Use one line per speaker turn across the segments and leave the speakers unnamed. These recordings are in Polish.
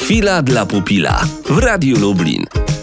Chwila dla pupila w Radiu Lublin.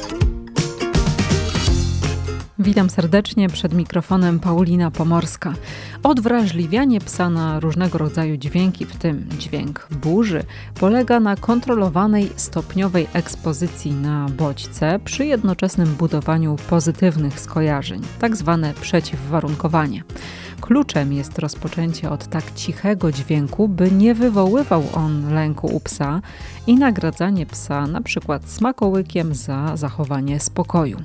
Witam serdecznie, przed mikrofonem Paulina Pomorska. Odwrażliwianie psa na różnego rodzaju dźwięki, w tym dźwięk burzy, polega na kontrolowanej stopniowej ekspozycji na bodźce przy jednoczesnym budowaniu pozytywnych skojarzeń, tak zwane przeciwwarunkowanie. Kluczem jest rozpoczęcie od tak cichego dźwięku, by nie wywoływał on lęku u psa i nagradzanie psa na przykład smakołykiem za zachowanie spokoju.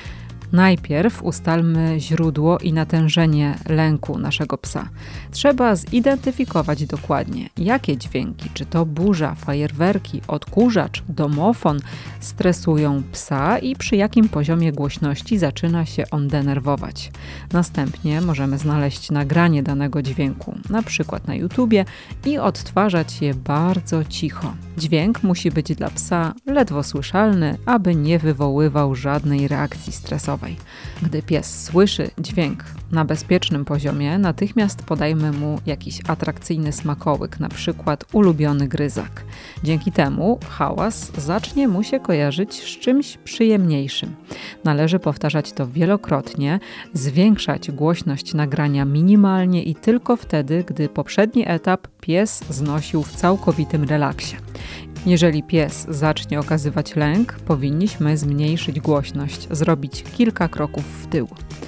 Najpierw ustalmy źródło i natężenie lęku naszego psa. Trzeba zidentyfikować dokładnie, jakie dźwięki, czy to burza, fajerwerki, odkurzacz, domofon stresują psa i przy jakim poziomie głośności zaczyna się on denerwować. Następnie możemy znaleźć nagranie danego dźwięku, na przykład na YouTubie, i odtwarzać je bardzo cicho. Dźwięk musi być dla psa ledwo słyszalny, aby nie wywoływał żadnej reakcji stresowej. Gdy pies słyszy dźwięk na bezpiecznym poziomie, natychmiast podajmy mu jakiś atrakcyjny smakołyk, na przykład ulubiony gryzak. Dzięki temu hałas zacznie mu się kojarzyć z czymś przyjemniejszym. Należy powtarzać to wielokrotnie, zwiększać głośność nagrania minimalnie i tylko wtedy, gdy poprzedni etap pies znosił w całkowitym relaksie. Jeżeli pies zacznie okazywać lęk, powinniśmy zmniejszyć głośność, zrobić kilka kroków w tył.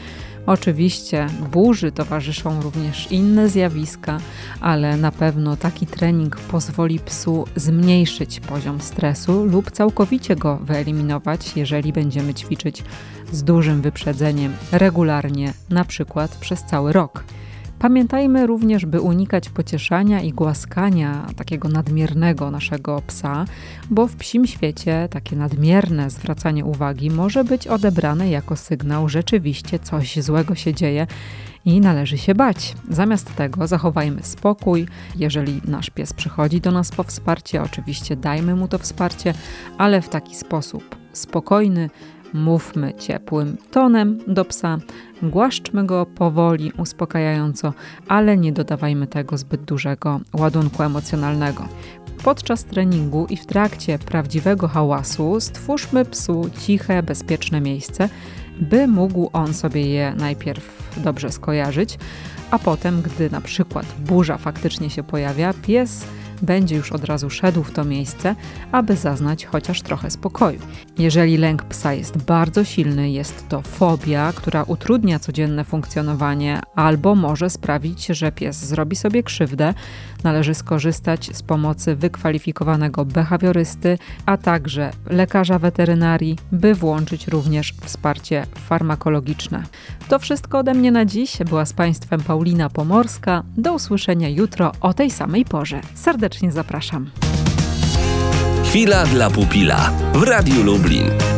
Oczywiście burzy towarzyszą również inne zjawiska, ale na pewno taki trening pozwoli psu zmniejszyć poziom stresu lub całkowicie go wyeliminować, jeżeli będziemy ćwiczyć z dużym wyprzedzeniem regularnie, na przykład przez cały rok. Pamiętajmy również, by unikać pocieszania i głaskania takiego nadmiernego naszego psa, bo w psim świecie takie nadmierne zwracanie uwagi może być odebrane jako sygnał, że rzeczywiście coś złego się dzieje i należy się bać. Zamiast tego zachowajmy spokój. Jeżeli nasz pies przychodzi do nas po wsparcie, oczywiście dajmy mu to wsparcie, ale w taki sposób spokojny. Mówmy ciepłym tonem do psa, głaszczmy go powoli, uspokajająco, ale nie dodawajmy tego zbyt dużego ładunku emocjonalnego. Podczas treningu i w trakcie prawdziwego hałasu stwórzmy psu ciche, bezpieczne miejsce, by mógł on sobie je najpierw dobrze skojarzyć, a potem, gdy na przykład burza faktycznie się pojawia, pies będzie już od razu szedł w to miejsce, aby zaznać chociaż trochę spokoju. Jeżeli lęk psa jest bardzo silny, jest to fobia, która utrudnia codzienne funkcjonowanie albo może sprawić, że pies zrobi sobie krzywdę, należy skorzystać z pomocy wykwalifikowanego behawiorysty, a także lekarza weterynarii, by włączyć również wsparcie farmakologiczne. To wszystko ode mnie na dziś. Była z Państwem Paulina Pomorska. Do usłyszenia jutro o tej samej porze. Serdecznie zapraszam.
Chwila dla pupila w Radiu Lublin.